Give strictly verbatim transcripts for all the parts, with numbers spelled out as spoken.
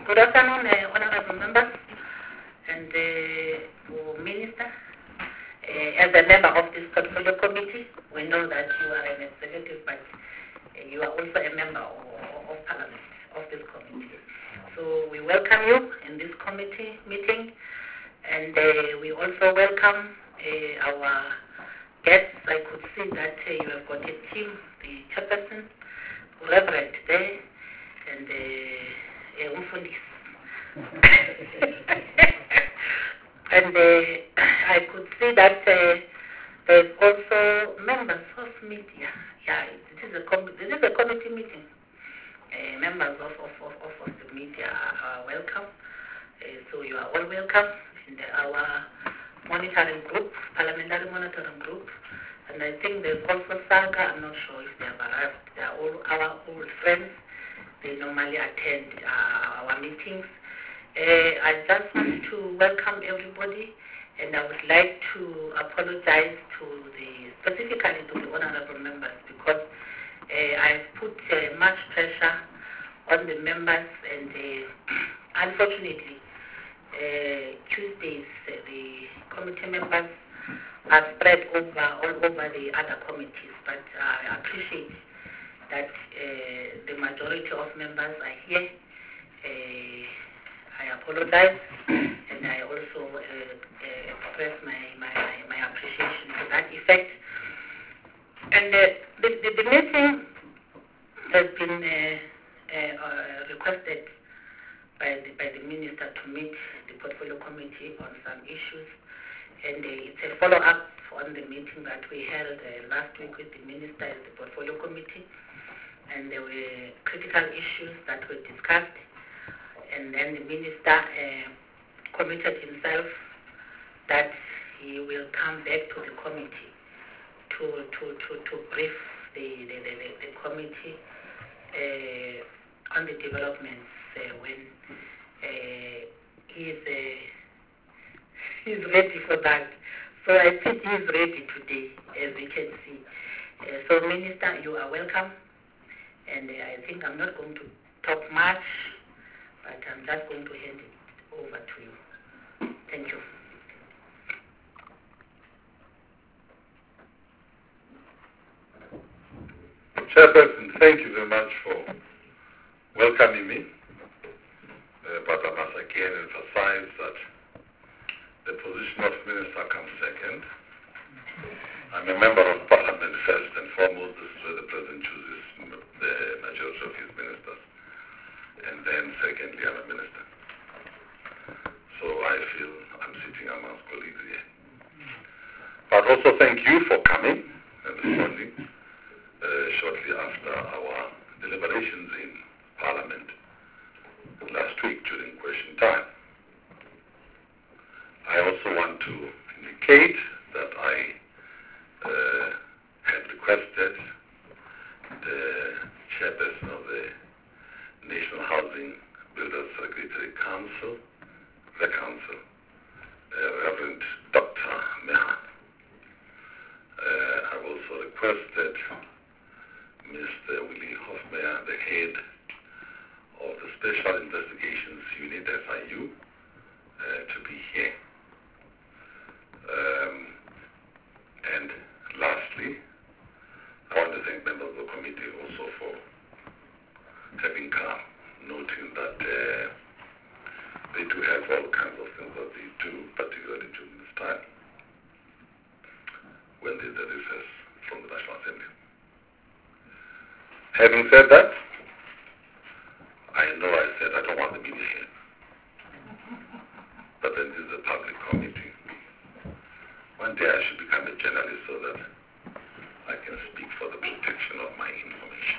Good afternoon, uh, honorable members and uh, for Minister. Uh, as a member of this portfolio committee, we know that you are an executive, but uh, you are also a member of, of Parliament of this committee. So we welcome you in this committee meeting, and uh, we also welcome uh, our guests. I could see that uh, you have got a team, the chairperson, Reverend there, and uh, Umfundis. And uh, I could see that uh, there's also members of media. Yeah, it is a, com- this is a committee meeting. Uh, members of, of, of, of the media are welcome. Uh, so you are all welcome in the, our monitoring group, parliamentary monitoring group. And I think there's also Saga. I'm not sure if they have arrived. They are all our old friends. They normally attend uh, our meetings. Uh, I just want to welcome everybody, and I would like to apologize to the, specifically to the honorable members, because uh, I've put uh, much pressure on the members, and uh, unfortunately, uh, Tuesdays, uh, the committee members are spread over all over the other committees, but I appreciate that uh, the majority of members are here. Uh, I apologize, and I also uh, uh, express my, my, my appreciation to that effect. And uh, the, the, the meeting has been uh, uh, uh, requested by the, by the Minister to meet the Portfolio Committee on some issues, and uh, it's a follow-up on the meeting that we held uh, last week with the Minister and the Portfolio Committee, and there were critical issues that were discussed. And then the minister uh, committed himself that he will come back to the committee to to, to, to brief the, the, the, the committee uh, on the developments uh, when uh, he is uh, he's ready for that. So I think he is ready today, as we can see. Uh, so, Minister, you are welcome. And uh, I think I'm not going to talk much, but I'm just going to hand it over to you. Thank you. Chairperson, thank you very much for welcoming me. Uh, but I must again emphasize that the position of minister comes second. I'm a member of Parliament first and foremost. This is where the President chooses the majority of his ministers. And then secondly, I'm a minister. So I feel I'm sitting amongst colleagues here. But also thank you for coming and responding uh, shortly after our deliberations in Parliament last week during question time. I also want to indicate that I uh, had requested the chairperson of the National Housing Builders Regulatory Council, the Council, uh, Reverend Doctor Meha. Uh, I've also requested Mister Willie Hofmeyer, the head of the Special Investigations Unit, S I U, uh, to be here. Um, and lastly, I want to thank members of the committee also for having come, noting that uh, they do have all kinds of things that they do, particularly during this time, when there's a recess from the National Assembly. Having said that, I know I said I don't want the media here, but then this is a public committee. One day I should become a journalist so that I can speak for the protection of my information.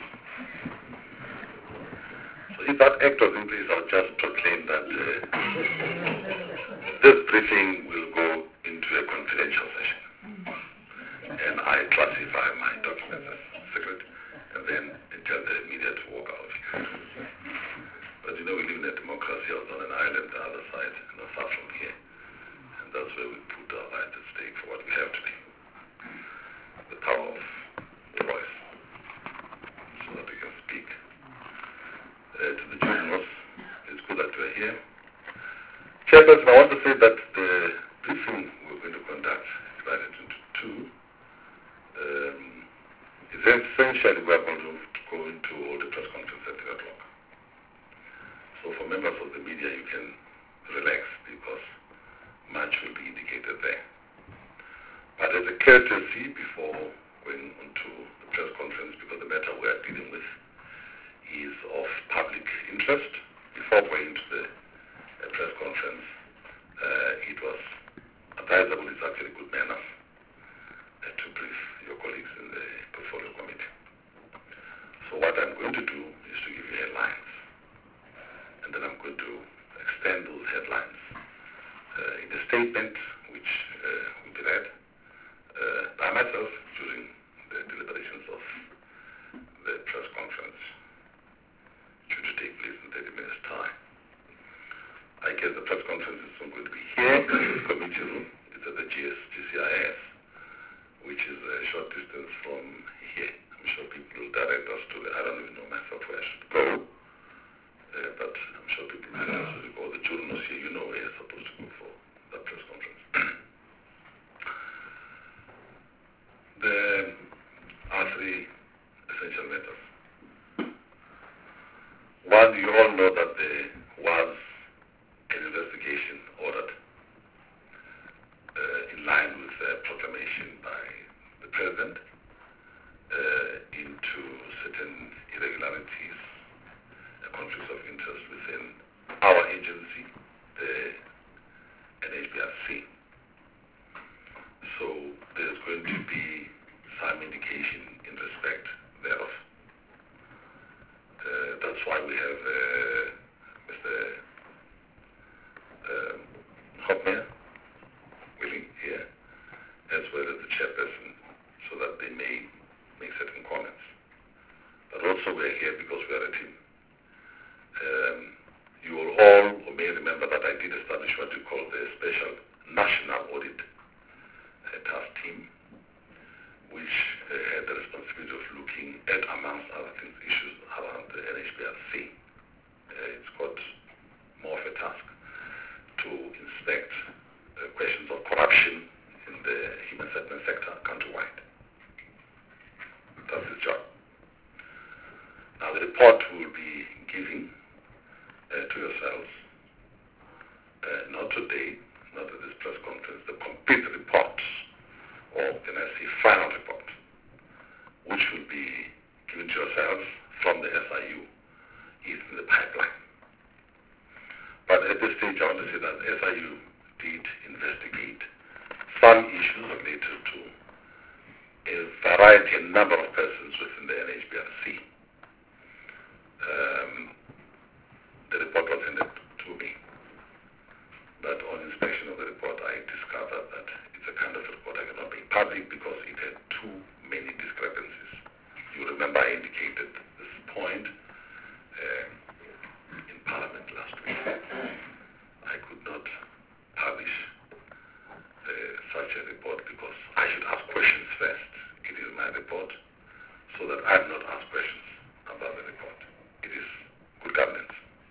So if that act was in place, I'll just proclaim that uh, this briefing will go into a confidential session. And I classify my documents as secret, and then tell the media to walk out. But you know, we live in a democracy. I was on an island the other side, not far from here. And that's where we put our lives at stake for what we have today. The power of the voice. So that we can speak uh, to the journalists. It's good that we here. Chairperson, I want to say that the briefing we're going to conduct is divided into two. Um, essentially, we are going to go into all the press conference at three o'clock. So for members of the media, you can relax because much will be indicated there. But as a courtesy before going into the press conference, because the matter we are dealing with is of public interest, before going to the uh, press conference, uh, it was advisable, it's actually good manners uh, to brief your colleagues in the portfolio committee. So what I'm going to do is to give you headlines, and then I'm going to extend those headlines uh, in a statement which uh, will be read uh, by myself during the deliberations of the press conference, which will take place in thirty minutes' time. I guess the press conference is not going to be here in the committee room. It's at the G S G C I S, which is a short distance from here. I'm sure people will direct us to the, I don't even know myself where I should go, uh, but I'm sure people will direct us to go. The journalists here, you know where you're supposed to go for that press conference. There are three essential matters. One, you all know that there was an investigation ordered uh, in line with a proclamation by the President uh, into certain irregularities, uh, conflicts of interest within our agency, the N H B R C. So there's going to be some indication in respect thereof. Uh, that's why we have uh, Mister Um, Hopmeyer willing here, as well as the chairperson, so that they may make certain comments. But also we're here because we are a team. Um, you will all or may remember that I did establish what we call the Special National Audit uh, Task Team, which uh, had the responsibility of looking at, amongst other things, issues around the N H B R C. Uh, it's got more of a task to inspect uh, questions of corruption in the human settlement sector countrywide. That's his job. Now the report will be giving uh, to yourselves, uh, not today, not at this press conference, the complete report, or can I say final report, which will be given to yourselves from the S I U, is in the pipeline. But at this stage, I want to say that S I U did investigate some issues related to a variety and number of persons within the N H B R C. Um, the report was handed to me. But on inspection of the report, I discovered that it's a kind of report I cannot make public because it had too many discrepancies. You remember I indicated this point uh, in Parliament last week. I could not publish uh, such a report because I should ask questions first. It is my report, so that I do not ask questions about the report. It is good governance.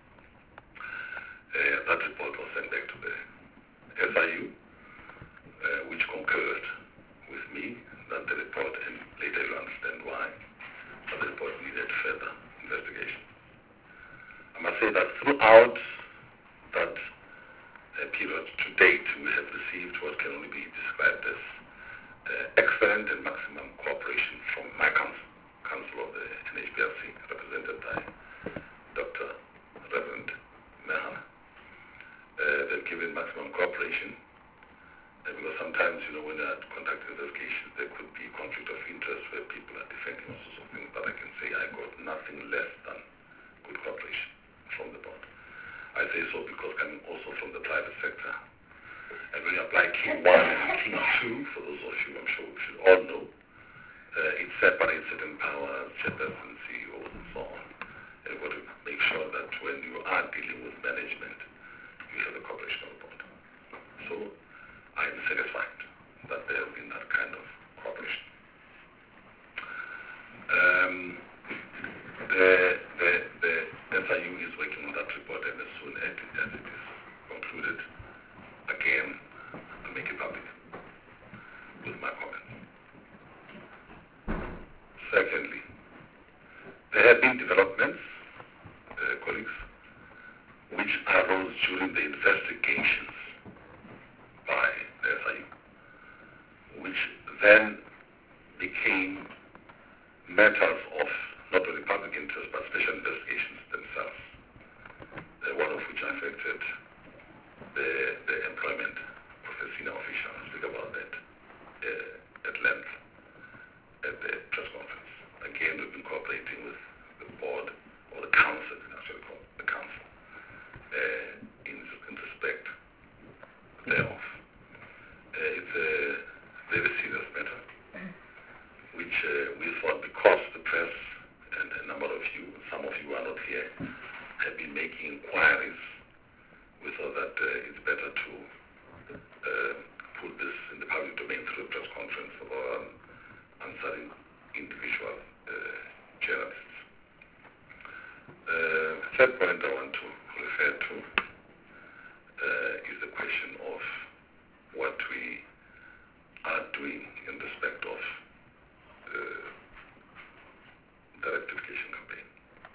Uh, that report was sent back to the S I U, uh, which concurred with me that the report, and later you'll understand why, but the report needed further investigation. I must say that throughout that uh, period to date, we have received what can only be described as uh, excellent and maximum cooperation from my council, Council of the N H B R C, represented by Doctor Reverend Mehana. Uh, they've given maximum cooperation uh, because sometimes, you know, when I conduct investigations, there could be conflict of interest where people are defending all sorts of things, but I can say I got nothing less than good cooperation from the board. I say so because coming also from the private sector. And when you apply King one and King two, for those of you I'm sure we should all know, uh, it separates certain powers, chairperson, C E Os, and so on. And you've got to make sure that when you are dealing with management, you have the cooperation of the board. So I am satisfied that there has been that kind of cooperation. Um, the, the, the S I U is working on that report, and as soon as, which arose during the investigations by the S I U, which then became matters of not only public interest but special investigations themselves, uh, one of which affected the, the employment of a senior official. I'll speak about that uh, at length at the press conference. Again, we've been cooperating with the board, or the council, it's actually called the council, uh, in, in respect thereof. Uh, it's a very serious matter, which uh, we thought, because the press and a number of you, some of you are not here, have been making inquiries, we thought that uh, it's better to uh, put this in the public domain through a press conference or um, answering individual uh, journalists. Uh, third point I want to refer to uh, is the question of what we are doing in respect of uh, the rectification campaign.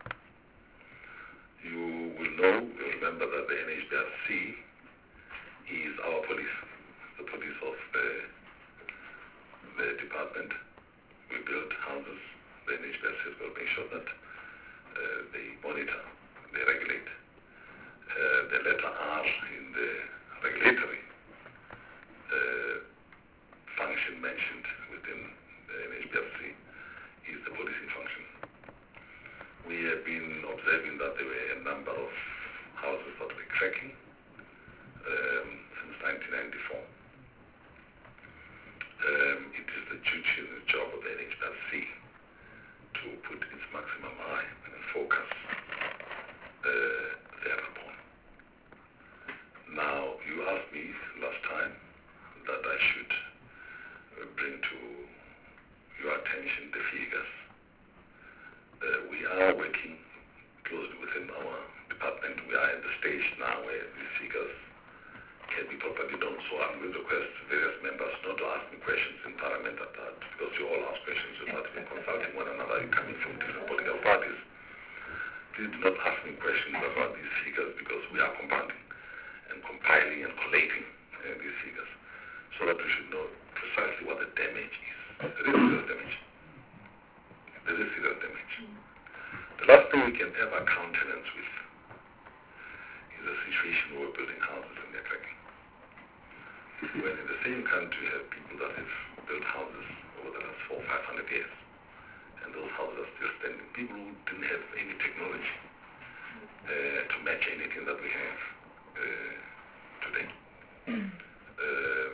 You will know, you remember that the N H B R C is our police, the police of the, the department. We build houses. The N H B R C will make sure that uh, they monitor, they regulate. Uh, the letter R in the regulatory uh, function mentioned within the N H B R C is the policing function. We have been observing that there were a number of houses that were cracking um, since nineteen ninety-four. Um, it is the duty and the job of the N H B R C to put its maximum eye and focus uh, thereupon. Now, you asked me last time that I should uh, bring to your attention the figures. Uh, we are working closely within our department. We are at the stage now where these figures can be properly done. So I'm going to request various members not to ask me questions in Parliament at that, because you all ask questions without even consulting one another. You're coming from different political parties. Please do not ask me questions about these figures, because we are compounding and compiling and collating uh, these figures so that we should know precisely what the damage is. There is serious damage. There is serious damage. The last thing we can ever countenance with is a situation where we're building houses and they're cracking. When in the same country you have people that have built houses over the last four, five hundred years, and those houses are still standing. People who didn't have any technology uh, to match anything that we have uh, today. Um,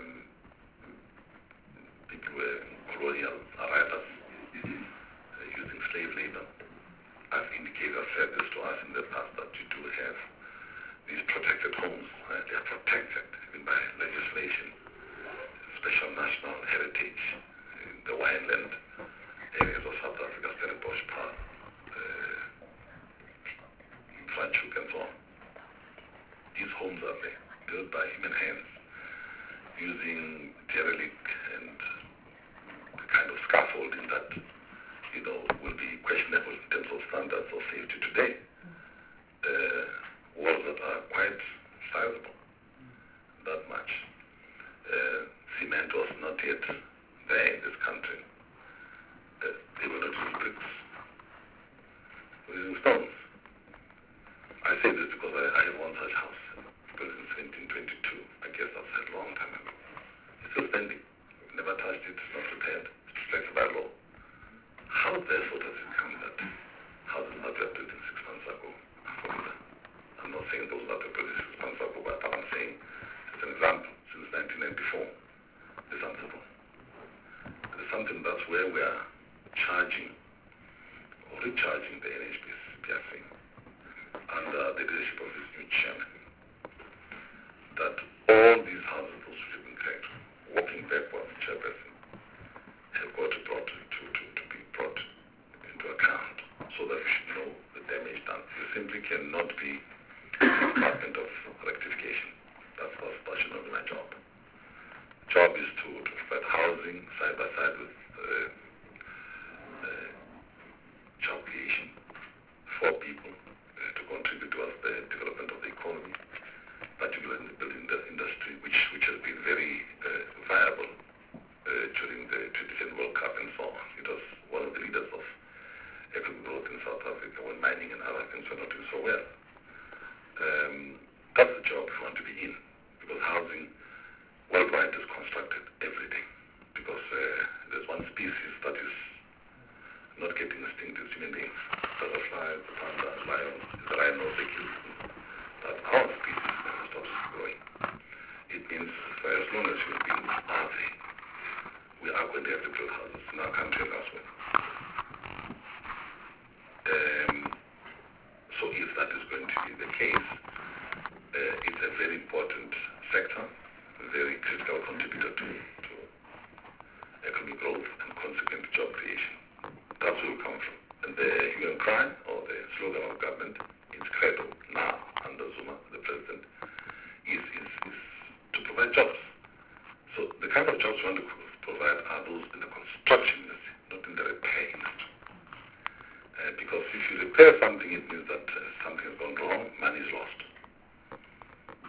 people were colonial arrivals uh, using slave labor. I've indicated, I've said this to us in the past, that you do have these protected homes. Uh, they are protected even by legislation, special national heritage in the wineland areas of South Africa, Stellenbosch Park, uh, Franschhoek and so on. These homes are there, built by human hands, using derelict and the kind of scaffolding that, you know, will be questionable in terms of standards of safety today. Uh, walls that are quite sizable, that much. Uh, cement was not yet there in this country. Uh, they were not using bricks. They were using stones. I say this because I, I have one such house, built in seventeen twenty-two. I guess that's a long time ago. It's still standing. We've never touched it. It's not repaired. It's protected by law. How therefore does it come that houses that were built in six months ago are familiar? I'm not saying those that were built six months ago, but I'm saying, as an example, since nineteen ninety-four, it's answerable. It's something that's where we are charging or recharging the N H B R C under the leadership of this new chairman, that all these houses, those which have been cracked, walking backwards, chairperson, have got to, brought to, to, to be brought into account so that we should know the damage done. You simply cannot be the Department of Rectification. That's, that's, that should not be my job. Job is to, to provide housing side by side with uh, uh, job creation for people uh, to contribute towards the development of the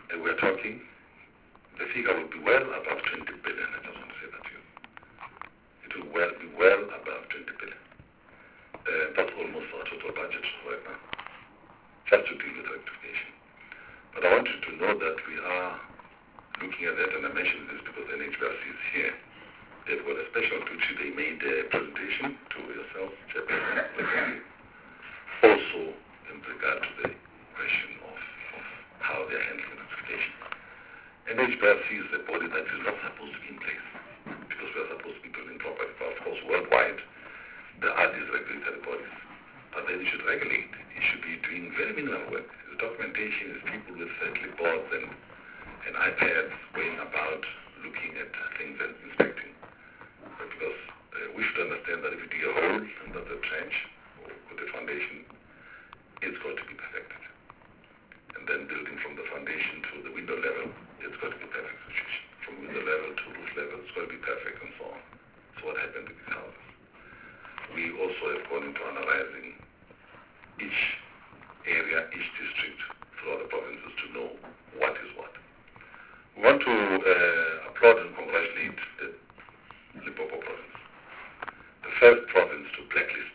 and we're talking, the figure will be well above twenty billion. I just want to say that to you. It will well, be well above twenty billion. Uh, that's almost our total budget right now, just to deal with rectification. But I want you to know that we are looking at that, and I mentioned this because N H B R C is here. They've got a special duty. They made a presentation to yourself, Chairperson, also in regard to the question of, of how they're handling rectification. N H B R C is a body that is not supposed to be in place because we are supposed to be building property. But of course, worldwide, there are these regulatory bodies. But then you should regulate. You should be doing very minimal work. The documentation is people with uh, clipboards and, and iPads going about looking at things and inspecting. But because uh, we should understand that if you dig a hole under the trench or with the foundation, it's got to be perfected. And then building from the foundation to the window level, it's got to be perfect situation. From window level to roof level, it's got to be perfect and so on. So what happened to these houses? We also have gone into analyzing each area, each district throughout the provinces to know what is what. We want to uh, applaud and congratulate the Limpopo province, the first province to blacklist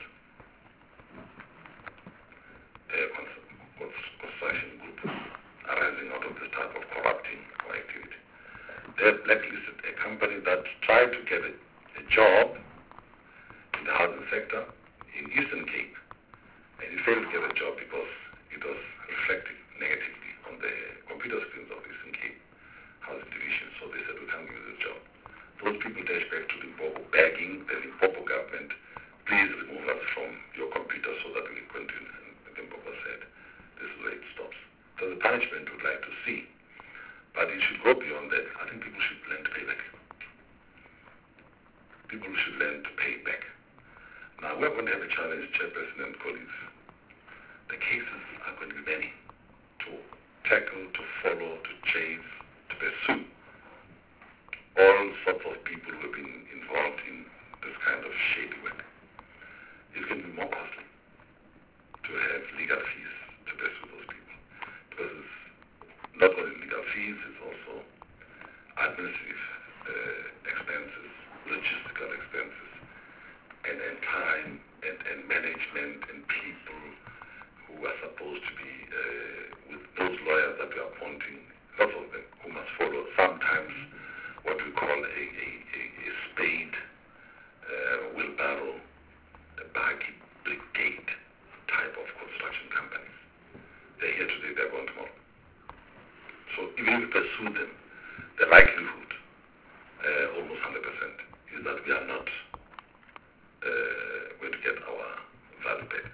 a construction group arising out of this type of corrupting or activity. They have blacklisted a company that tried to get a, a job in the housing sector in Eastern Cape, and it failed to get a job because it was reflecting negatively on the computer screens of Eastern Cape Housing Division. So they said, we can't give you the job. Those people dash back to Limpopo begging the Limpopo government, please remove us from your computer so that we can continue. And Limpopo said, this is where it stops. So the punishment we'd like to see, but it should go beyond that. I think people should learn to pay back. People should learn to pay back. Now, we're going to have a challenge, Chairperson and colleagues. The cases are going to be many to tackle, to follow, to chase, to pursue all sorts of people who have been involved in this kind of shady work. It's going to be more costly to have legal fees to pursue those people, because it's not only legal fees, it's also administrative uh, expenses, logistical expenses, and, and time and, and management and people who are supposed to be uh, with those lawyers that we are appointing, lots of them who must follow sometimes what we call a, a, a, a spade, uh, wheelbarrow, a baggy brigade type of construction companies. They're here today, they're gone tomorrow. So even if we pursue them, the likelihood, uh, almost one hundred percent, is that we are not uh, going to get our value back.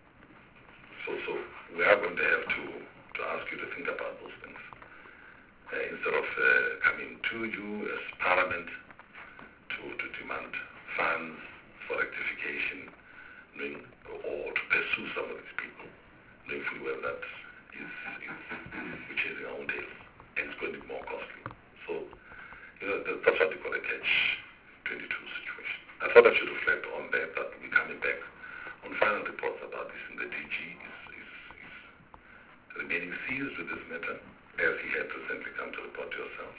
So, so we are going to have to, to ask you to think about those things. Uh, instead of uh, coming to you as Parliament to, to demand funds for rectification, knowing, or to pursue some of these people, knowing fully well that is, is, we're chasing our own tails, and it's going to be more costly. So, you know, that, that's what they call a catch twenty-two situation. I thought I should reflect on that, that we're coming back on final reports about this, and the D G is, is, is remaining seized with this matter, as he had recently come to report to yourselves.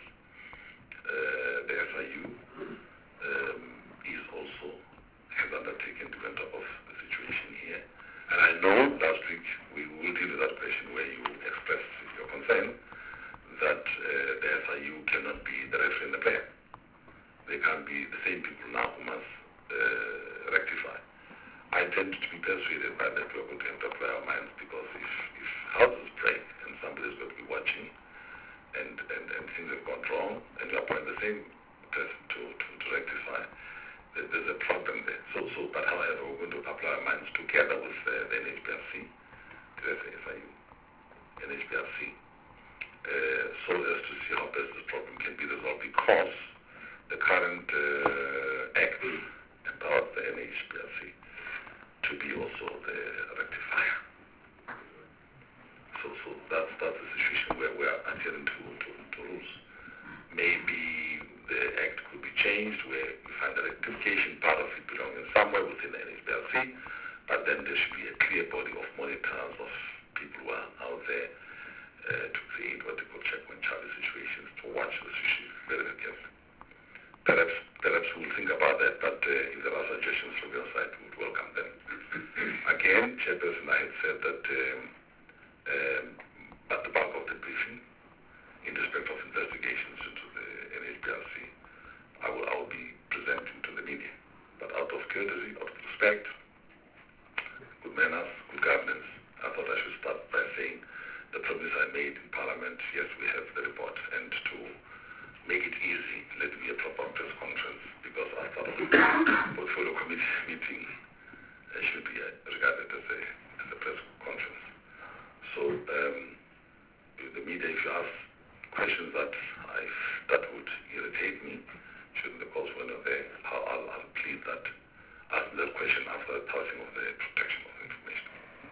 Uh, the S I U um, is also has undertaken to go on top of the situation here. And I know last week we will deal with that question where you expressed your concern that uh, the S I U cannot be the referee and the player. They can't be the same people now who must uh, rectify. I tend to be persuaded by that we're going to have to apply our minds, because if, if houses break and somebody's going to be watching and, and, and things have gone wrong and you appoint the same person to, to, to rectify, there, there's a problem there. So, so, but however, we're going to apply our minds together with uh, the N H B R C, the S I U, N H B R C, uh, so as to see how best this problem can be resolved, because the current uh, act empowers the N H B R C to be also the rectifier. So, so that's, that's the situation where we are adhering to, to, to rules. Maybe the act could be changed where we find the rectification part of it belonging somewhere within the N H B R C, but then there should be a clear body of monitors, of people who are out there uh, to create what they call checkpoint watch this issue very, very carefully. Perhaps, perhaps we'll think about that, but uh, if there are suggestions from your side, we would welcome them. Again, Chairperson, I had said that um, um, at the bulk of the briefing, in respect of investigations into the N H B R C, I will, I will be presenting to the media. But out of courtesy, out of respect, good manners, good governance, I thought I should start by saying the promise I made in Parliament, yes, we have the report, and to make it easy, let it be a proper press conference, because after all, portfolio committee meeting uh, should be uh, regarded as a, as a press conference. So um, the media, if you ask questions that I, that would irritate me, shouldn't the cause when they're there, I'll, I'll, I'll plead that, ask that question after the touching of the protection of information.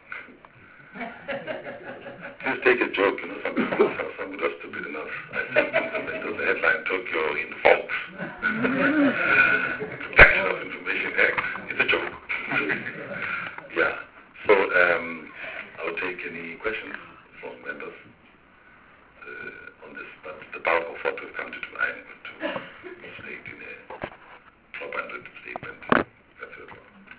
Please take a joke, you know, some people, some people are stupid enough. I sent them the, the headline, Tokyo invokes Protection of Information Act. It's a joke. Yeah. So um, I'll take any questions from members uh, on this, but the bulk of what we've come to do, I'm going to state in a proper and written statement. That's it.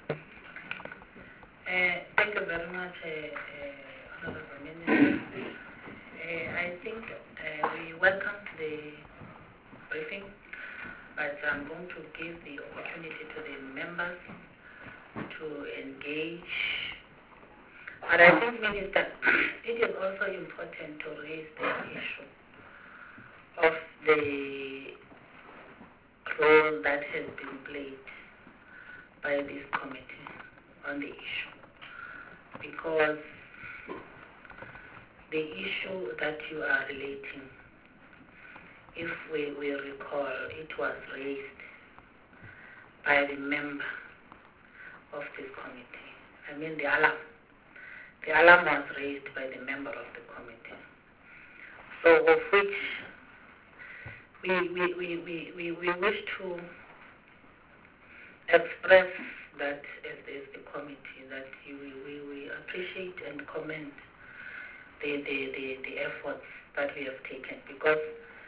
Uh, thank you very much, uh, uh, Honorable Minister. Uh, I think uh, we welcome the briefing, but I'm going to give the opportunity to the members to engage. But I think, Minister, it is also important to raise the issue of the role that has been played by this committee on the issue. Because the issue that you are relating, if we, we recall, it was raised by the member of this committee. I mean the alarm. The alarm was raised by the member of the committee. So of which we, we, we, we, we, we wish to express that as, as the committee, that you, we, we appreciate and commend the, the, the, the efforts that we have taken, because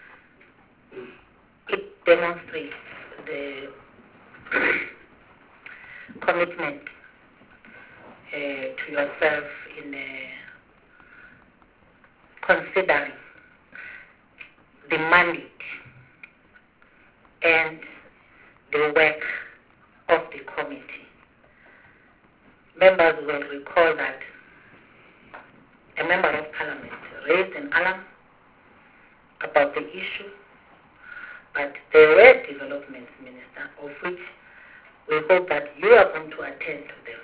it demonstrates the commitment uh, to yourself in uh, considering the mandate and the work of the committee. Members will recall that a member of parliament raised an alarm about the issue, but there were developments, Minister, of which we hope that you are going to attend to them,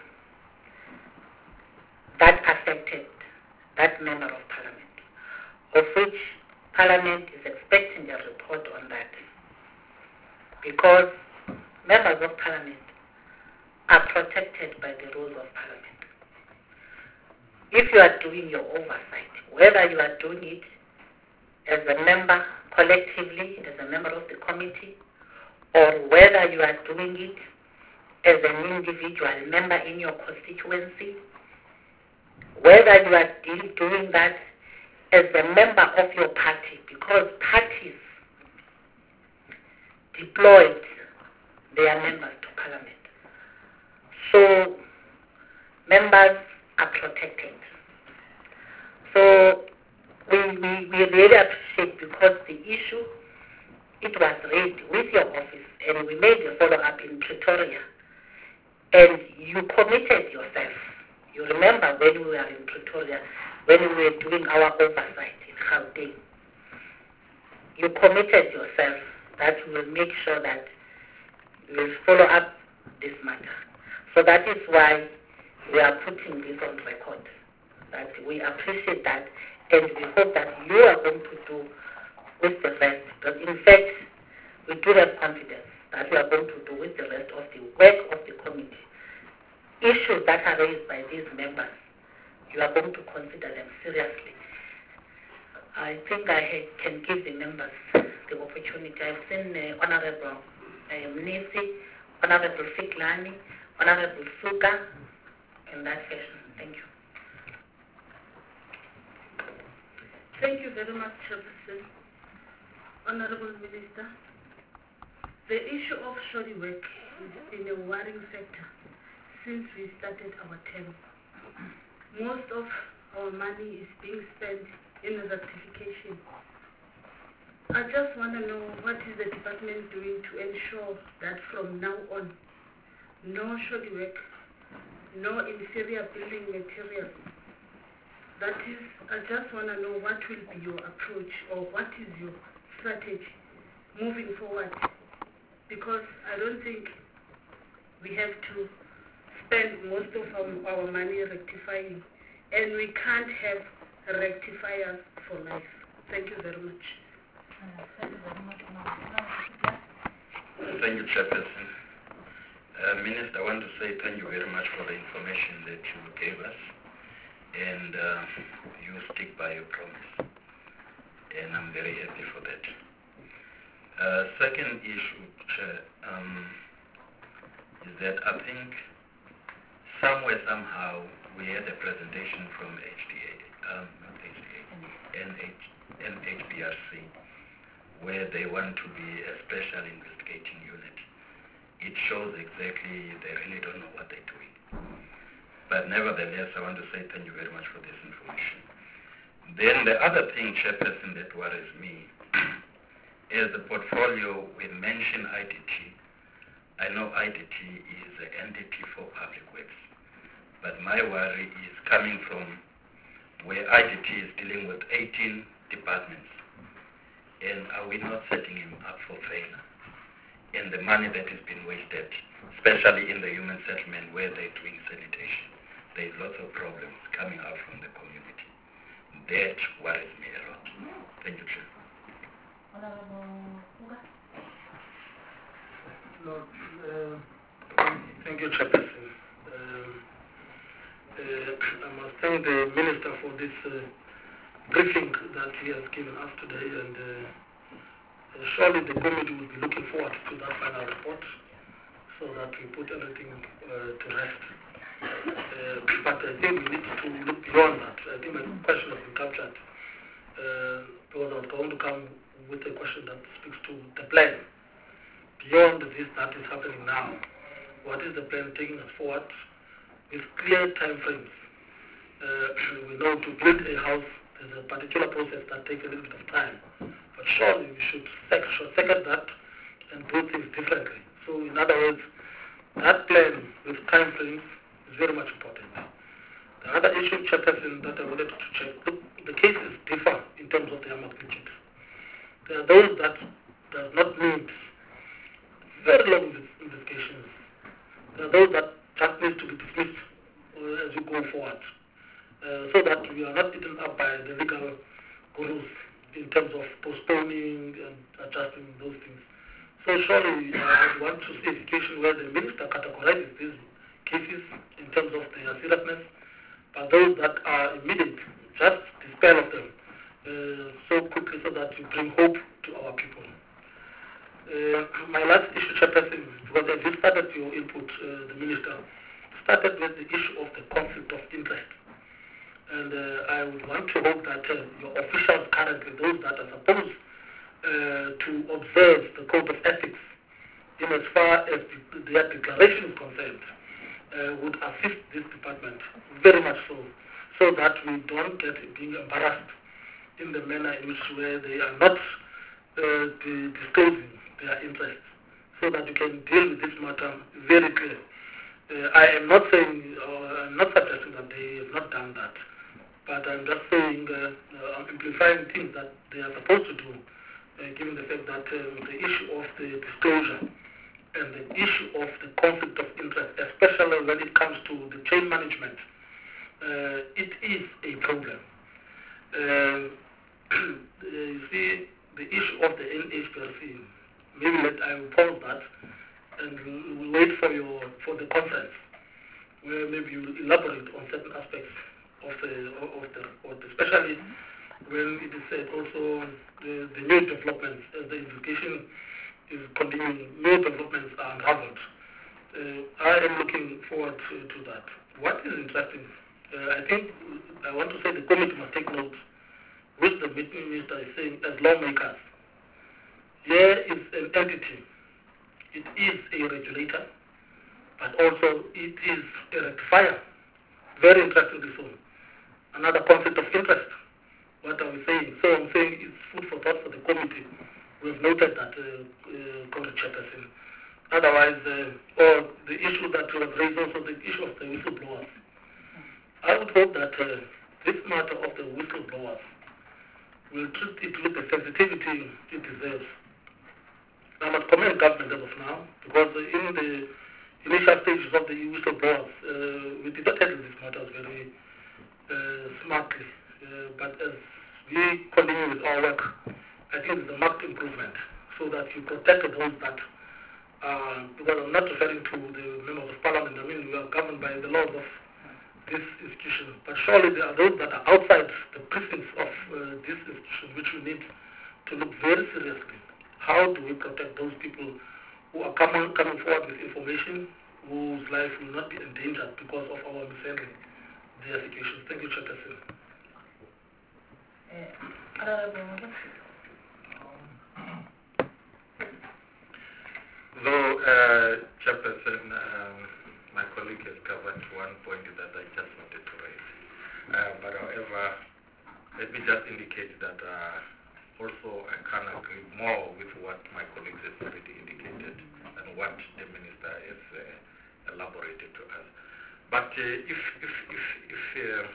that affected that member of parliament, of which parliament is expecting a report on that, because members of parliament are protected by the rules of parliament. If you are doing your oversight, whether you are doing it as a member collectively, as a member of the committee, or whether you are doing it as an individual member in your constituency, whether you are doing that as a member of your party, because parties deployed their members to parliament. So members are protected. So we, we, we really appreciate, because the issue, it was raised with your office, and we made a follow-up in Pretoria, and you committed yourself. You remember when we were in Pretoria, when we were doing our oversight in Gauteng, you committed yourself that you will make sure that you will follow up this matter. So that is why we are putting this on record, that we appreciate that, and we hope that you are going to do with the rest. But in fact, we do have confidence that we are going to do with the rest of the work of the committee. Issues that are raised by these members, you are going to consider them seriously. I think I can give the members the opportunity. I've seen uh, Honorable uh, Mnisi, Honorable Fiklani, Honorable Suga, in that fashion. Thank you. Thank you very much, Chairperson. Honorable Minister, the issue of shoddy work has been a worrying sector since we started our term. Most of our money is being spent in rectification. I just want to know what is the department doing to ensure that from now on, no shoddy work, no inferior building materials. That is, I just want to know what will be your approach or what is your strategy moving forward, because I don't think we have to spend most of our, our money rectifying, and we can't have rectifiers for life. Thank you very much. Uh, thank you very much. Thank you, Chairperson. Uh, Minister, I want to say thank you very much for the information that you gave us, and uh, you stick by your promise, and I'm very happy for that. Uh, second issue, Chair, um, is that I think somewhere, somehow, we had a presentation from H D A, um, not H D A, N H B R C, where they want to be a special investigating unit. It shows exactly they really don't know what they're doing. But nevertheless, I want to say thank you very much for this information. Then the other thing, Chairperson, that worries me is the portfolio. We mention I D T. I know I D T is an entity for public works, but my worry is coming from where I D T is dealing with eighteen departments, and are we not setting him up for failure? And the money that has been wasted, especially in the human settlement where they're doing sanitation, there's lots of problems coming out from the community. That worries me a lot. Thank you, Chair. No, uh, thank you, Chairperson. Uh, uh, I must thank the Minister for this uh, briefing that he has given us today, and uh, uh, surely the committee will be looking forward to that final report so that we put everything uh, to rest. Uh, but I think we need to look beyond that. I think my question has been captured uh, because I was going to come with a question that speaks to the plan. Beyond this that is happening now, what is the plan taking us forward with clear time frames? Uh, we know to build a house, there's a particular process that takes a little bit of time, but surely we should second that and do things differently. So in other words, that plan with time frames is very much important. The other issue, Chairperson, that I wanted to check, look, the cases differ in terms of their magnitude. There are those that does not need very long investigations. There are those that just need to be dismissed uh, as you go forward, uh, so that we are not eaten up by the legal gurus in terms of postponing and adjusting those things. So surely uh, I want to see a situation where the Minister categorizes these cases in terms of their seriousness, but those that are immediate, just dispel of them uh, so quickly so that you bring hope to our people. Uh, my last issue, Chairperson, because as you started your input, uh, the Minister started with the issue of the conflict of interest. And uh, I would want to hope that uh, your officials currently, those that are supposed uh, to observe the code of ethics in as far as the, their declaration is concerned, uh, would assist this department very much so, so that we don't get being embarrassed in the manner in which where they are not uh, disclosing their interests, so that you can deal with this matter very clearly. Uh, I am not saying, or I'm not suggesting that they have not done that, but I'm just saying, uh, uh, I'm amplifying things that they are supposed to do, uh, given the fact that um, the issue of the disclosure and the issue of the conflict of interest, especially when it comes to the chain management, uh, it is a problem. Uh, you see, the issue of the N H B R C, maybe let I will pause that and we'll wait for your for the conference, where maybe you will elaborate on certain aspects of the of the report, especially when it is said also the, the new developments as the investigation is continuing, new developments are unraveled. Uh, I am looking forward to, to that. What is interesting, uh, I think I want to say the committee must take note, which the minister is saying as lawmakers. here is an entity. It is a regulator, but also it is a rectifier. Very interestingly so. Another concept of interest. What are we saying? So I'm saying it's food for thought for the committee. We've noted that, uh, uh, Comrade Chairperson. Otherwise, uh, or the issue that was raised also, the issue of the whistleblowers. I would hope that uh, this matter of the whistleblowers will treat it with the sensitivity it deserves. I must commend government as of now, because in the initial stages of the whistleblowers, uh, we did not handle these matters very uh, smartly. Uh, but as we continue with our work, I think there's a marked improvement so that you protect those that, uh, because I'm not referring to the members of parliament, I mean we are governed by the laws of this institution, but surely there are those that are outside the precincts of uh, this institution which we need to look very seriously. How do we protect those people who are coming, coming forward with information whose life will not be endangered because of our mishandling their situations? Thank you, Chairperson. Though, uh, Chairperson, um, my colleague has covered one point that I just wanted to raise. Uh, but however, let me just indicate that uh, also I can agree more with what my colleagues have already indicated and what the Minister has uh, elaborated to us. But uh, if, if, if, if, uh,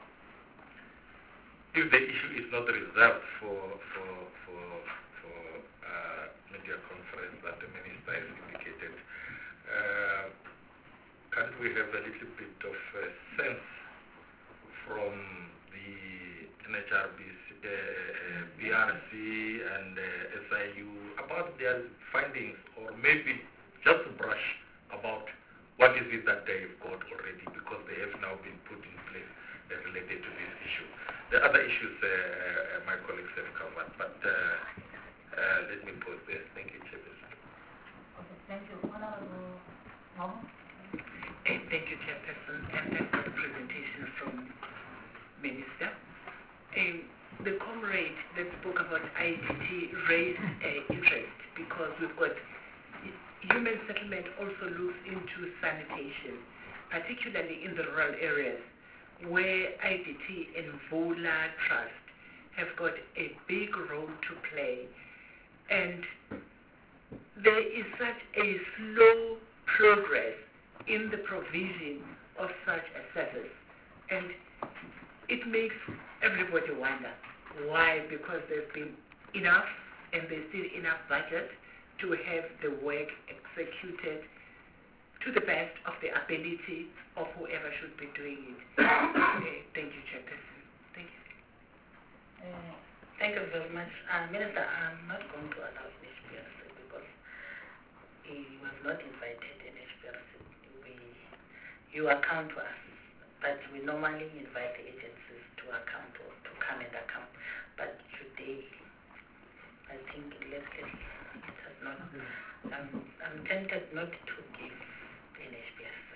if the issue is not reserved for, for, for, for uh, media conference that the Minister has indicated, uh, can't we have a little bit of uh, sense from the N H R B, uh, B R C and uh, S I U about their findings, or maybe just a brush about what is it that they've got already, because they have now been put in place uh, related to this issue. The other issues uh, uh, my colleagues have covered, but uh, uh, let me pause there. Thank you, Chairperson. Okay, thank you. Honorable Momo? Uh, thank you, Chairperson, and thanks for the presentation from Minister. Um, the comrade that spoke about I D T raised uh, interest because we've got human settlement also looks into sanitation, particularly in the rural areas where I D T and Vola Trust have got a big role to play. And there is such a slow progress in the provision of such a service. And it makes everybody wonder why, because there's been enough and there's still enough budget to have the work executed to the best of the ability of whoever should be doing it. uh, thank you, Chairperson. Thank you. Uh, thank you very much. Uh, Minister, I'm not going to allow N H P R C because he was not invited in N H P R C. We, you account to us, but we normally invite the agencies to account or to come and account. But today, I think let's let it has not. I'm, I'm tempted not to give N H P R C.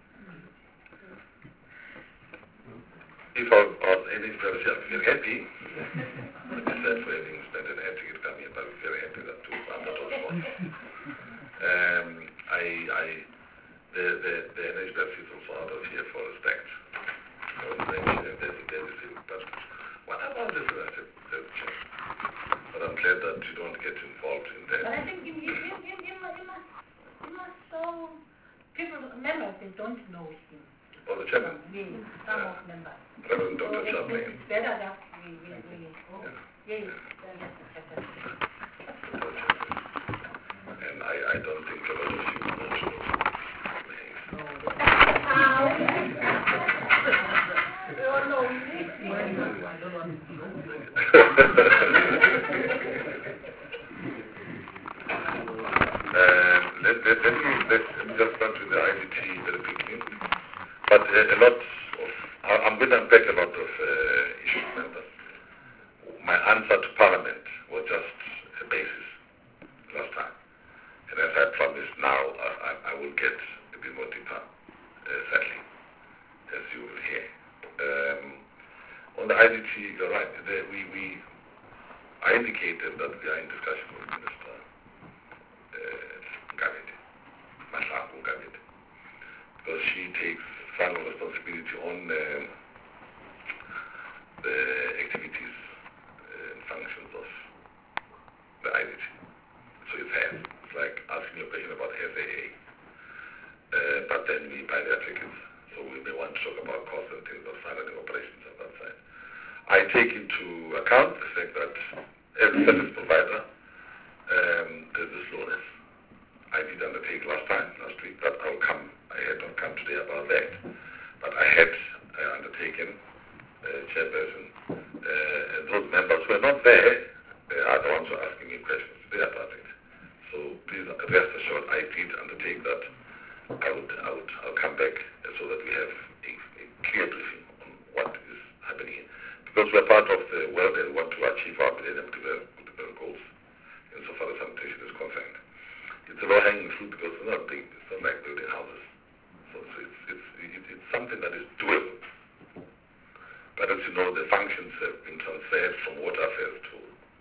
If I was N H P R C, I'd be very happy. Like I said, for having spent an hour to get come here, but I'm very happy that too. I'm not on board. Um, I, I, the, the, the N H P R C is also out of here for respect. I was mentioning there's, there's a thing, but what about this? I said, but I'm glad that you don't get involved in that. But I think you, you, you, you, you, must, you must you must show people, members, they don't know him. Oh, the chairman? Yes, some Yeah. of members. Reverend So Doctor it's, Chamberlain. it's better that we, we, we oh, Yeah. yes, then let's accept it. And I, I don't think a lot of you want to know. Oh, no. Uh, let, let, let, me, let me just start with the I D T very quickly. But uh, a lot of, I- I'm going to unpack a lot of uh, issues, members. My answer to Parliament was just a basis last time. And as I promised, now I, I, I will get a bit more deeper, uh, sadly, as you will hear. Um, on the I D T, you're right. The, we, we, I indicated that we are in discussion with the Minister because she takes final responsibility on uh, the activities and functions of the I D T. So it's her. It's like asking a question about F A A, uh, but then we buy the tickets. So we may want to talk about costs and things of funding operations on that side. I take into account the fact that as a service provider, um, there's this slowness. I did undertake last time, last week, that I'll come. I had not come today about that, but I had uh, undertaken, uh, chairperson, uh, and those members who are not there uh, are the ones who are asking me questions. They are about it. So please rest assured, I did undertake that. I would, I would, I'll come back so that we have a, a clear briefing on what is happening. Because we're part of the world and want to achieve our Millennium Development Goals insofar as sanitation is concerned. It's a low-hanging fruit because it's not big. It's not like building houses. So it's, it's, it's, it's something that is doable. But as you know, the functions have been transferred from water affairs to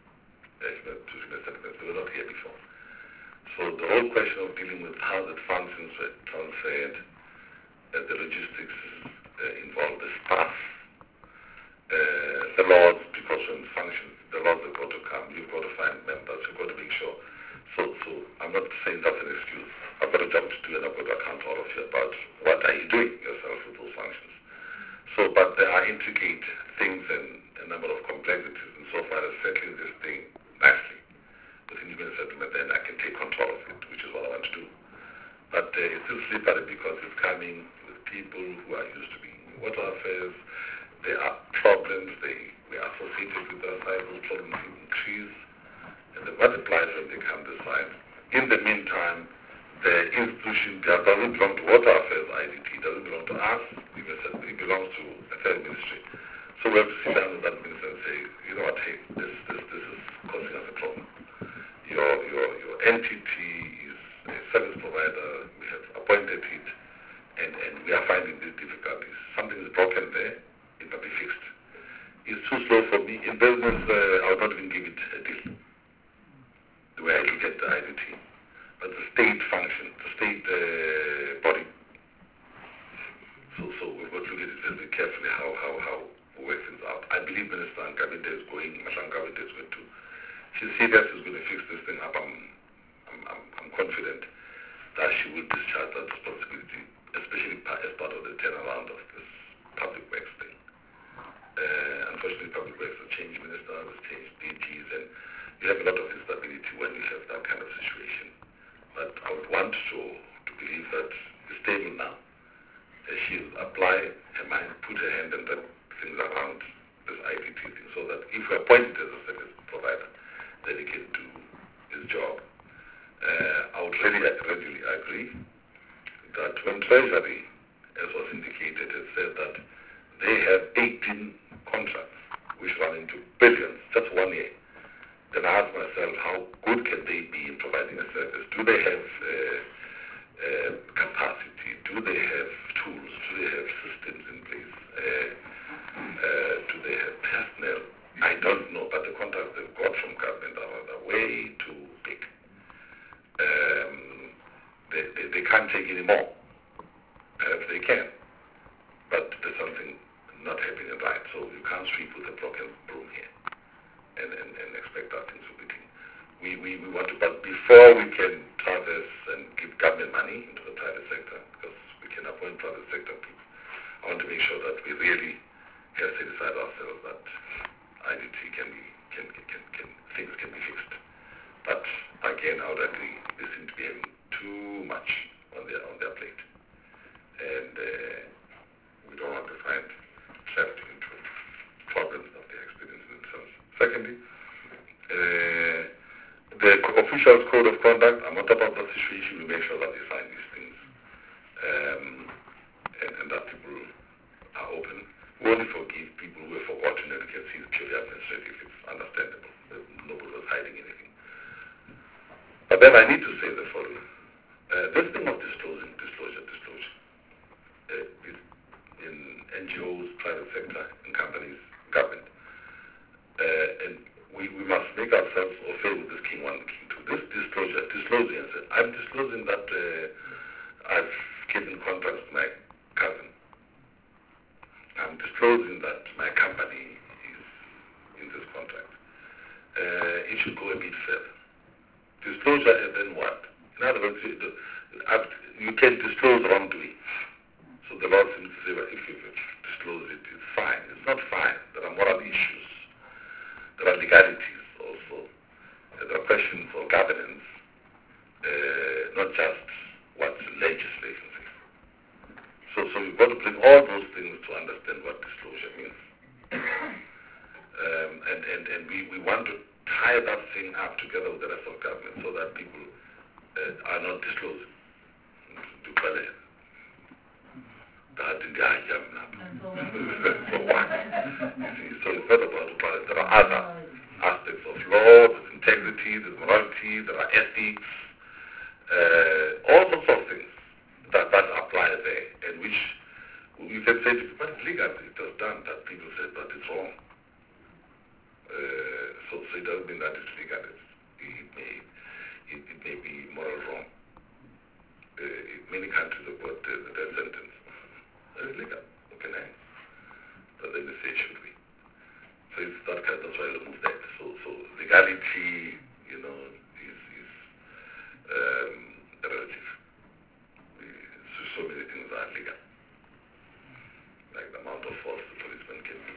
to human settlements. They were not here before. So the whole question of dealing with how the functions were transferred, uh, the logistics uh, involved, the staff, uh, the laws, because when functions, the laws have got to come, you've got to find members, you've got to make sure. So, so I'm not saying that's an excuse. I've got a job to do and I've got to account to all of you about what are you doing yourself with those functions. So, but there are intricate things and a number of complexities and so far as settling this thing nicely within human settlement, then I can take control of it, which is what I want to do. But uh, it's still slippery because it's coming with people who are used to being in water affairs. There are problems, they we are associated with our side, those problems increase, and they multiply when they come this side. In the meantime, the institution that doesn't belong to water affairs, I D T, doesn't belong to us, it belongs to a third ministry. So we have to sit down with that minister and say, you know what, hey, this, this, this is causing us a problem. Your, your, your entity is a service provider, we have appointed it, and, and we are finding these difficulties. Something is broken there, it must be fixed. It's too slow for me. In business, uh, I would not even give it a deal, the way I look at the I D T. But the state function, the state uh, body. So, so we've got to look at it very carefully how, how, how we work things out. I believe Minister Nkabinde is going, Mashan Nkabinde is going to, she's serious, is going to fix this thing up. I'm, I'm, I'm, I'm confident that she will discharge that responsibility, especially as part of the turnaround of this public works thing. Uh, unfortunately, public works has changed ministers, has changed D Gs, and you have a lot of instability when you have that kind of situation. But I would want to, to believe that it's stable now. Uh, she'll apply her mind, put her hand and then things around this I D T thing, so that if we're appointed as a service provider, then he can do his job. Uh, I would really readily agree that when Treasury, as was indicated, has said that they have eighteen contracts which run into billions, just one year, then I ask myself, how good can they be in providing a service? Do they have uh, uh, capacity? Do they have tools? Do they have systems in place? Uh, uh, do they have personnel? I don't know, but the contracts they've got from government are, are way too big. Um, they, they, they can't take any more. Perhaps they can, but there's something not happening right, so you can't sweep with a broken broom here and, and, and expect that things will be clean. We, we, we want to, but before we can traverse and give government money into the private sector, because we can appoint private sector people, I want to make sure that we really have satisfied ourselves that I D T can be, can, can, can, things can be fixed. But again, I would agree, they seem to be having too much on their, on their plate. And uh, we don't want to find trapped into problems that they're experiencing themselves. Secondly, uh, the officials' code of conduct, I'm on top of that situation, we make sure that they sign these things um, and, and that people are open. We only forgive people who have forgotten, and you can see it's purely administrative, it's understandable. Nobody was hiding anything. But then I need to say the following. Uh, this thing of disclosing, disclosure, disclosure, uh, in N G Os, private sector, in companies, government, uh, and we, we must make ourselves au fait with this King one, King two. This disclosure, disclosing, I'm disclosing that uh, I've given contracts to my uh, it should go a bit further. Disclosure and then what? In other words, you, you can disclose wrongdoing. So the law seems to say, well, if you disclose it, it's fine. It's not fine. There are moral issues. There are legalities also. There are questions of governance, uh, not just what legislation says. So, so we've got to bring all those things to understand what disclosure means. Um, and, and, and we, we want to tie that thing up together with the rest of government so that people uh, are not disclosing. To play. That in the so what? So it's not about it. There are other aspects of law, there's integrity, there's morality, there are ethics, uh, all sorts of things that, that apply there, and which you can say, but it's legal, it was done, that people say, but it's wrong. Uh, so, so it doesn't mean that it's legal. It's, it, may, it, it may be moral wrong. Uh, in many countries have got uh, the death sentence. It's legal. Okay, nice. But then they say it should be. So it's that kind. That's why I remove that. So, so legality, you know, is, is um, relative. So, so many things are legal. Like the amount of force the policeman can be.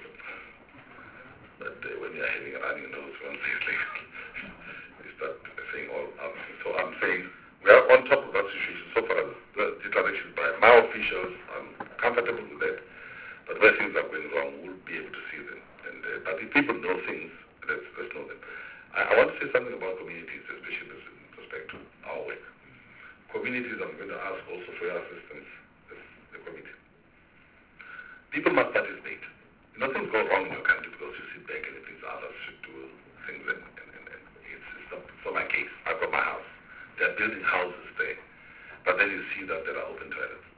But uh, when you're having a running nose, one says legal. You start saying all other things. So I'm saying we are on top of that situation. So far as the declaration by my officials, I'm comfortable with that. But where things are going wrong, we'll be able to see them. And uh, but if people know things, let's let's know them. I, I want to say something about communities, especially with respect to our work. Communities, I'm going to ask also for your assistance as the committee. People must participate. You know, things go wrong in your country because you sit back and it thinks others should do things, and, and, and, and it's, it's not for my case. I've got my house. They're building houses there, but then you see that there are open toilets.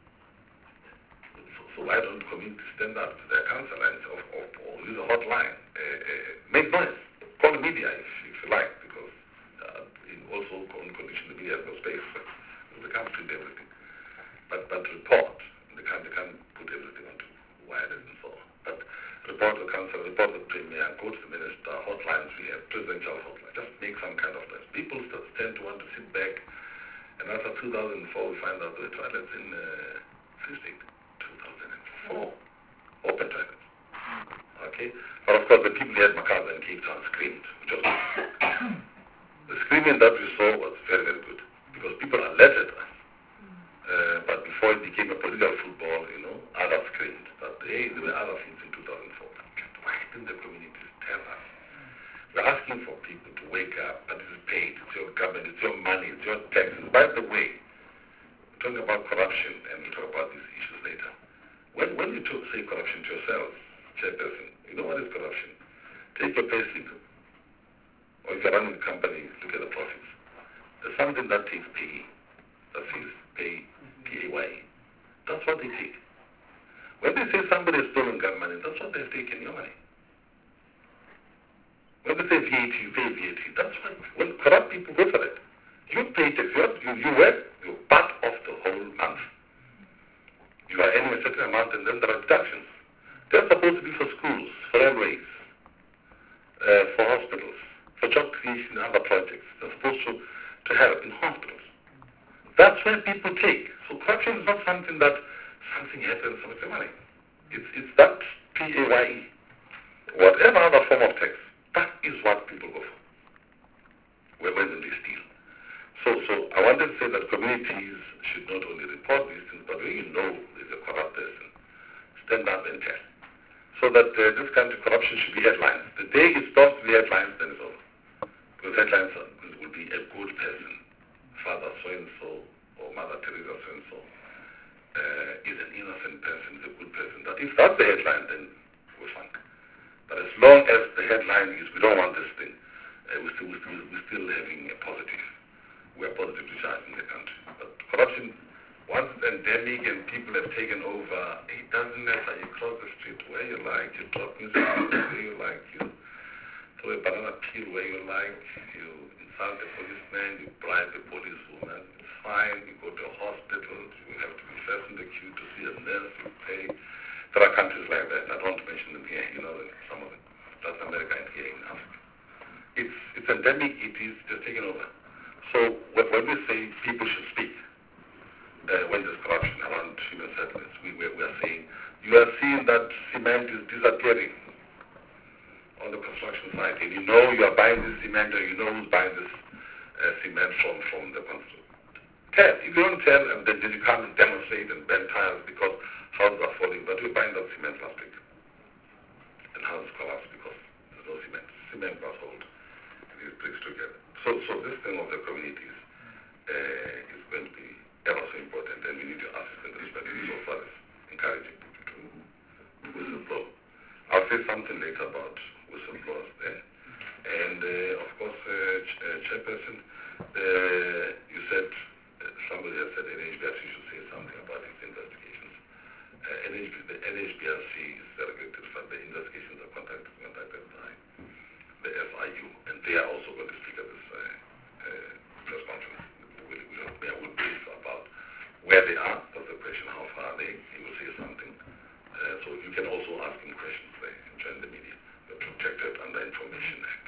So, so why don't communities stand up to their council and of, of, or use a hotline, uh, uh, make noise, call the media if, if you like, because uh, in also on condition the media has no space, they can't print everything. But but report, they can't they can't put everything onto wireless and so on. But report the council, report the premier, go to the minister, hotlines we have, presidential hotline. Just make some kind of noise. People tend to want to sit back, and after two thousand four we find out there were toilets in uh, Free State. two thousand four. Open toilets. Okay? But of course the people here at Makaza and Cape Town screamed, which was good. The screaming that we saw was very, very good, because people alerted us. Uh, but before it became a political football, you know, others screamed that, hey, there were other things in two thousand four. Why didn't the communities tell us? We're asking for people to wake up, participate. It's your government, it's your money, it's your taxes. By the way, we're talking about corruption, and we'll talk about these issues later. When, when you talk, say corruption to yourself, chairperson, you know what is corruption? Take your pay slip, or if you're running a company, look at the profits. There's something that takes pay, that says pay, P A Y E. That's what they take. When they say somebody has stolen gun money, that's what they've taken, your money. When they say V A T, you pay V A T. That's what, when corrupt people go for it. You pay tax. You, you work, you're part of the whole month. You are earning a certain amount, and then there are deductions. They're supposed to be for schools, for railways, uh, for hospitals, for job creation and other projects. They're supposed to, to help in hospitals. That's where people take. So corruption is not something that something happens with the money. It's, it's that P A Y E. Whatever other form of tax, that is what people go for. When they steal. So, so I wanted to say that communities should not only report these things, but when you know there's a corrupt person, stand up and tell. So that uh, this kind of corruption should be headlines. The day it stops the headlines, then it's over. Because headlines are, will be a good person. Father so-and-so or Mother Teresa so-and-so uh, is an innocent person, is a good person. That if that's the headline, then we're fine. But as long as the headline is, we don't want this thing, uh, we're, still, we're, still, we're still having a positive. We're positively charged in the country. But corruption, once it's endemic and people have taken over, it doesn't matter. You cross the street where you like, you drop music where you like, you throw a banana peel where you like, you insult the policeman, you bribe the policewoman. It's fine. You go to a hospital, you have to be first in the queue to see a nurse, you pay. There are countries like that. I don't mention them here, you know, some of them. That's America and here in Africa. pandemic, it is just taken over. So when we say people should speak, uh, when there's corruption around human settlements, we, we, we are saying, you are seeing that cement is disappearing on the construction site, and you know you are buying this cement, or you know who's buying this uh, cement from, from the construction. Tell. If you don't tell, and then, then you can't demonstrate and bend tires because houses are falling, but we're buying that cement last week. And houses collapse because there's no cement. Cement must hold these bricks together. So, so this thing of the communities uh, is going to be ever so important, and we need to assist and respect it so far as encouraging people to whistleblow. I'll say something later about whistleblowers there. And uh, of course, uh, ch uh, Chairperson, uh, you said, uh, somebody has said N H B R C should say something about these investigations. Uh, N H B, the N H B R C is delegated, but the investigations are conducted, conducted by the S I U, and they are also going to speak at this uh, uh, press conference. We'll, we'll, we'll brief about where they are. That's the question, how far are they? He will say something. Uh, so you can also ask him questions there and join the media. You're protected under Information Act.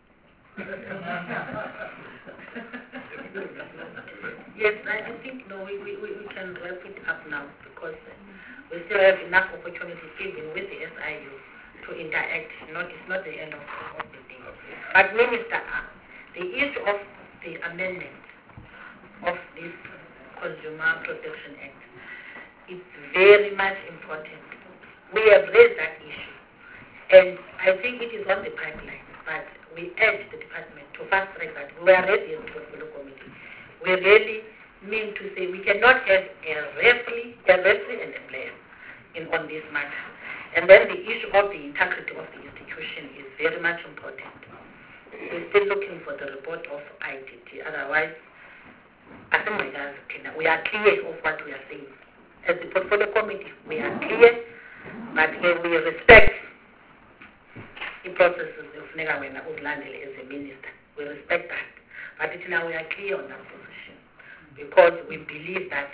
Yes, I think no, we, we, we can wrap it up now because we still have enough opportunities even with the S I U to interact. Not, it's not the end of, of the thing. But Minister, uh, the issue of the amendment of this Consumer Protection Act is very much important. We have raised that issue, and I think it is on the pipeline, but we urge the department to fast track that. We are ready as a portfolio committee. We really mean to say we cannot have a referee, a referee and a player in on this matter. And then the issue of the integrity of the institution is very much important. We're still looking for the report of I D T. Otherwise, I think my guys, we are clear of what we are saying. As the portfolio committee, we are clear, but uh, we respect the processes of Negawena Udlandile as a minister. We respect that. But it, now we are clear on that position because we believe that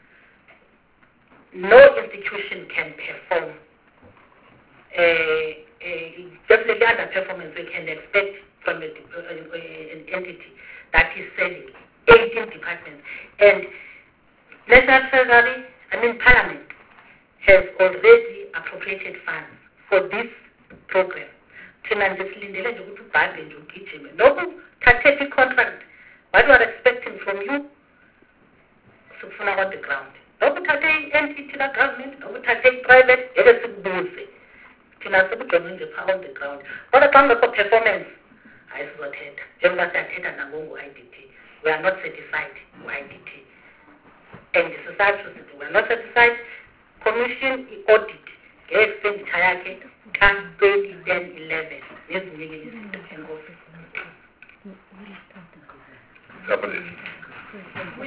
no institution can perform uh, uh, definitely under performance we can expect from a, uh, an entity that is serving eighteen departments. And National Treasury, I mean Parliament, has already appropriated funds for this program. No, take a contract. What you are expecting from you, so on the ground. No, take entity government, no, take private, it is a bullshit. On the ground. What about the performance? I thought it. I D T. We are not certified with I D T. And the society, we are not certified. Commission audit. Expenditure twenty eleven. Yes, we We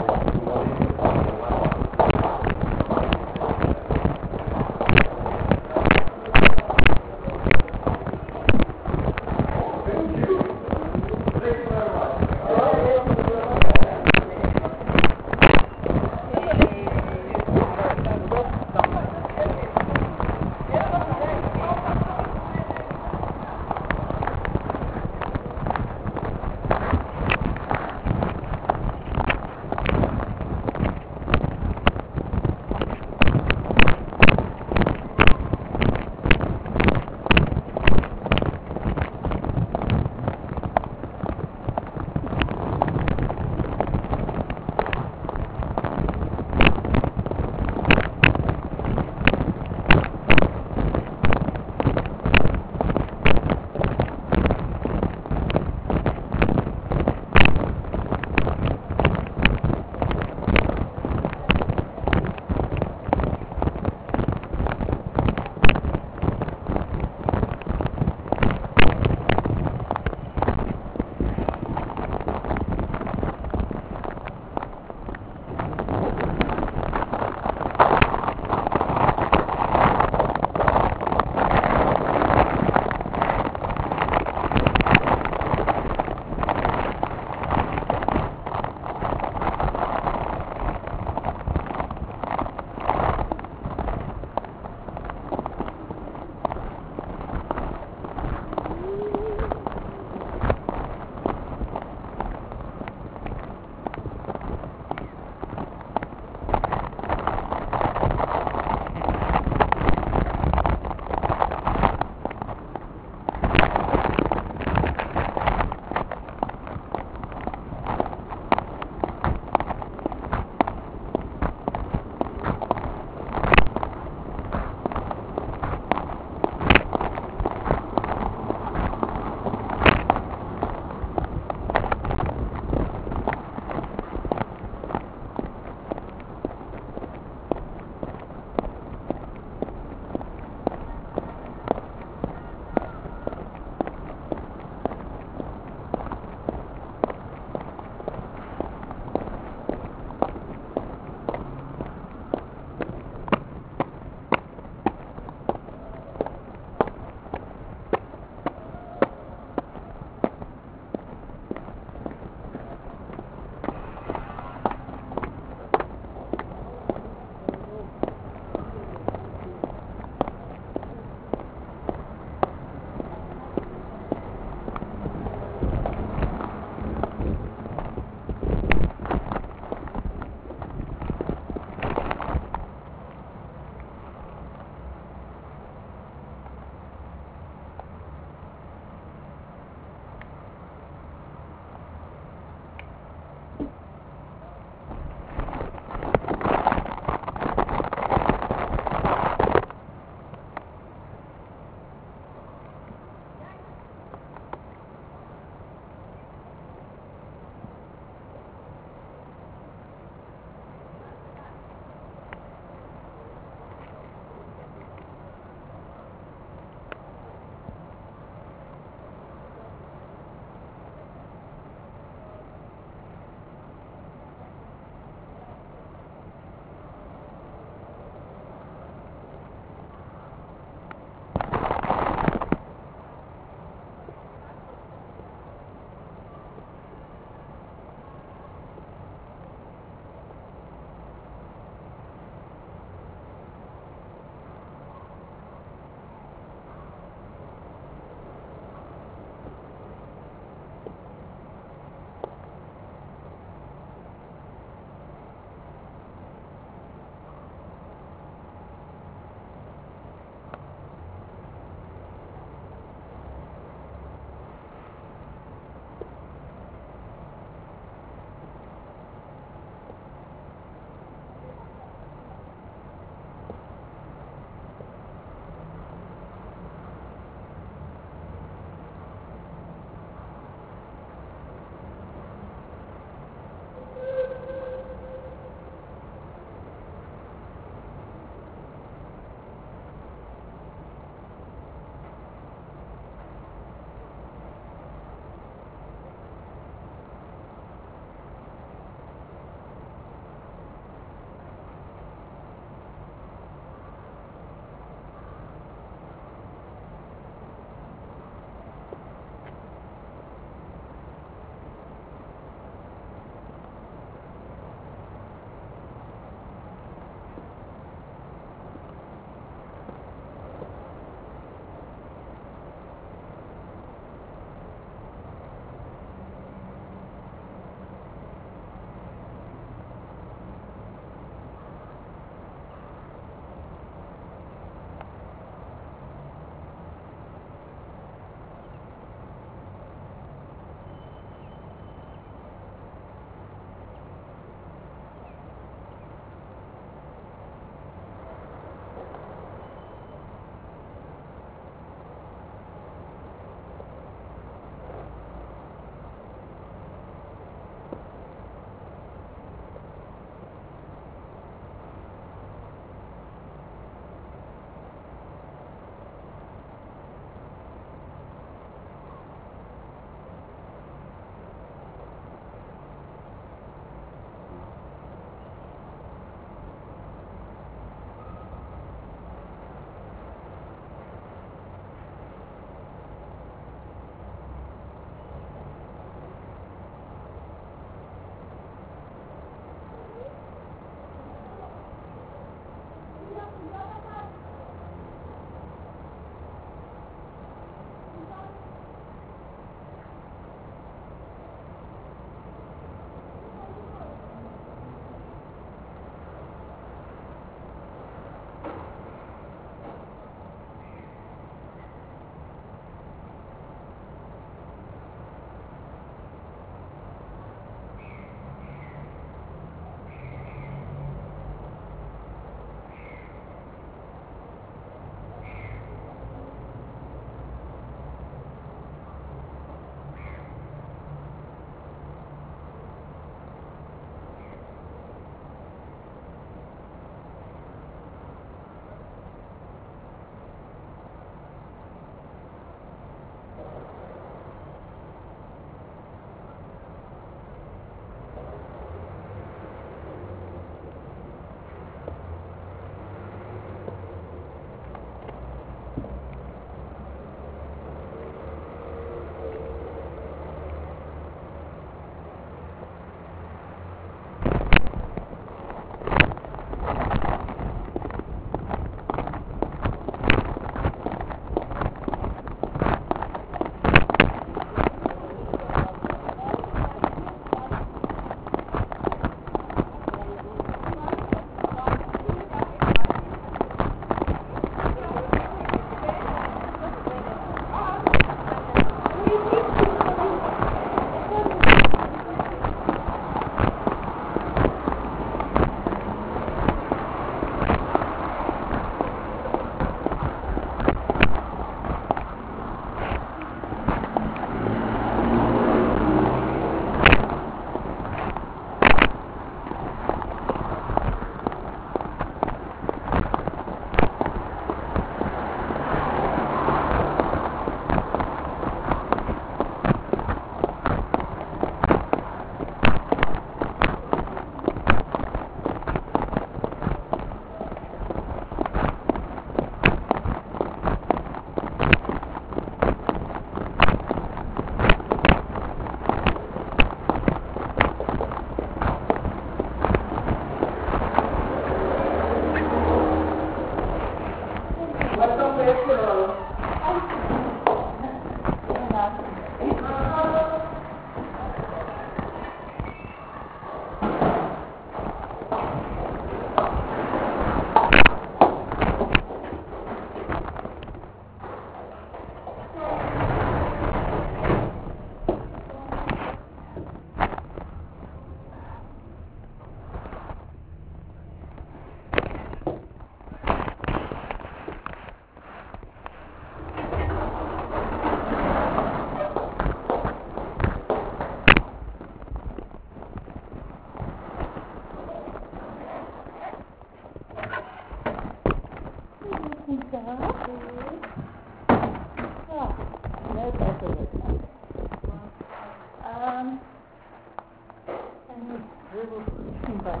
members.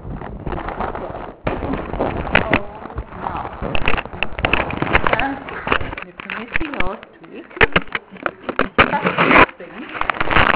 Now, thank the committee last week. First thing,